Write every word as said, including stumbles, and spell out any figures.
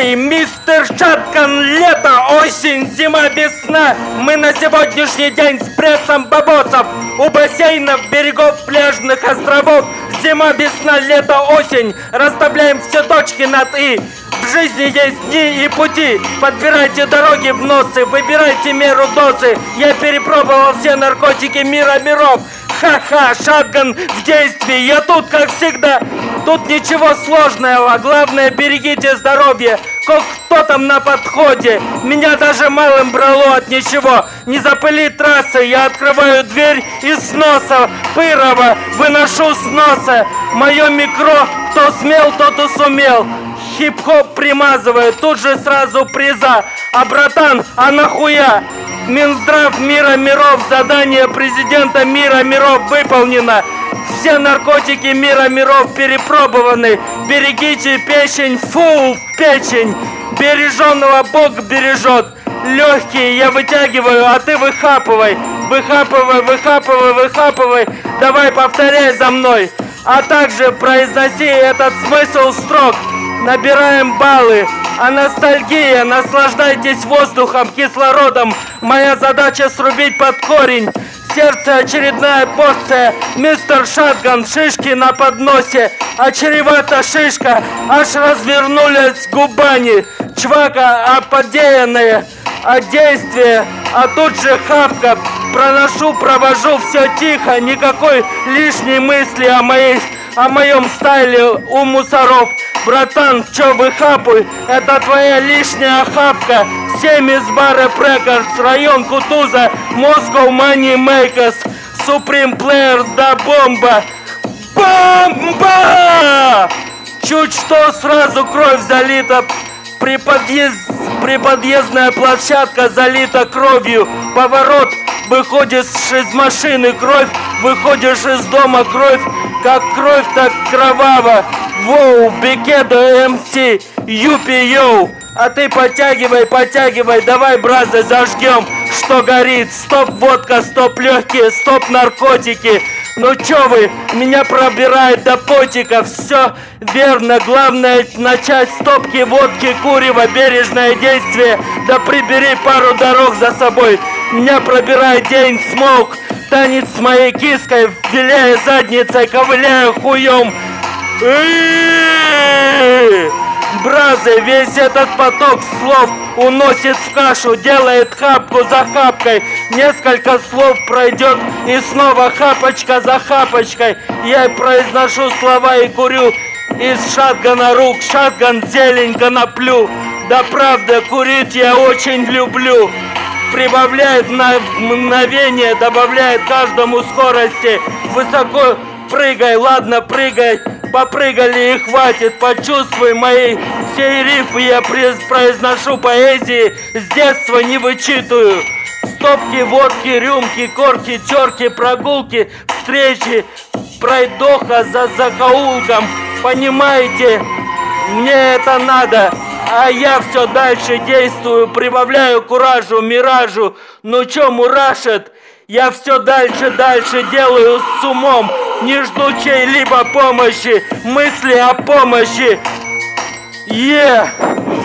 Эй, мистер Шаткан, лето, осень, зима, весна. Мы на сегодняшний день с прессом бабосов у бассейнов, берегов, пляжных островов. Зима, весна, лето, осень. Расставляем все точки над «и». В жизни есть дни и пути. Подбирайте дороги в носы, выбирайте меру дозы. Я перепробовал все наркотики мира миров. Ха-ха, Шатган в действии. Я тут, как всегда. Тут ничего сложного. Главное, берегите здоровье. Кто там на подходе? Меня даже малым брало от ничего. Не запыли трассы. Я открываю дверь из носа Пырова. Выношу с носа. Мое микро. Кто смел, тот и сумел. Хип-хоп примазывает, тут же сразу приза. А братан, а нахуя? Минздрав мира миров, задание президента мира миров выполнено. Все наркотики мира миров перепробованы. Берегите печень, фу, печень. Береженного Бог бережет. Легкие я вытягиваю, а ты выхапывай. Выхапывай, выхапывай, выхапывай. Давай повторяй за мной. А также произноси этот смысл строк. Набираем баллы, а ностальгия, наслаждайтесь воздухом, кислородом. Моя задача срубить под корень. Сердце очередная порция. Мистер Шатган, шишки на подносе. А чревата шишка, аж развернулись губани. Чвака оподеянная, а действие, а тут же хапка. Проношу, провожу, все тихо, никакой лишней мысли о моей, о моем стайле у мусоров. Братан, чё выхапуй, это твоя лишняя охапка. Семь из бара Рекордс, район Кутуза, Moscow Money Makers, Supreme Players, да бомба. Бомба! Чуть что сразу кровь залита. Приподъезд, приподъездная площадка залита кровью. Поворот, выходишь из машины, кровь, выходишь из дома, кровь. Как кровь, так кроваво. Воу, Бекедо эм си, юпи-йоу. А ты подтягивай, подтягивай, давай, бразы, зажгем, что горит. Стоп водка, стоп легкие, стоп наркотики. Ну чё вы, меня пробирает до потика. Все верно, главное начать стопки водки, курева, бережное действие. Да прибери пару дорог за собой. Меня пробирает день смог. Танец с моей киской, виляя задницей, ковыляя хуем. Бразы, весь этот поток слов уносит в кашу, делает хапку за хапкой. Несколько слов пройдет и снова хапочка за хапочкой. Я произношу слова и курю из шатгана рук. Шатган зелень коноплю. Да правда, курить я очень люблю. Прибавляет на мгновение, добавляет каждому скорости. Высоко прыгай, ладно, прыгай. Попрыгали и хватит, почувствуй мои все рифы, я произношу поэзии, с детства не вычитываю. Стопки, водки, рюмки, корки, терки, прогулки, встречи, пройдоха за закоулком. Понимаете, мне это надо, а я все дальше действую, прибавляю куражу, миражу. Ну чё мурашит? Я все дальше, дальше делаю с умом. Не жду чьей-либо помощи, мысли о помощи. Е! Yeah.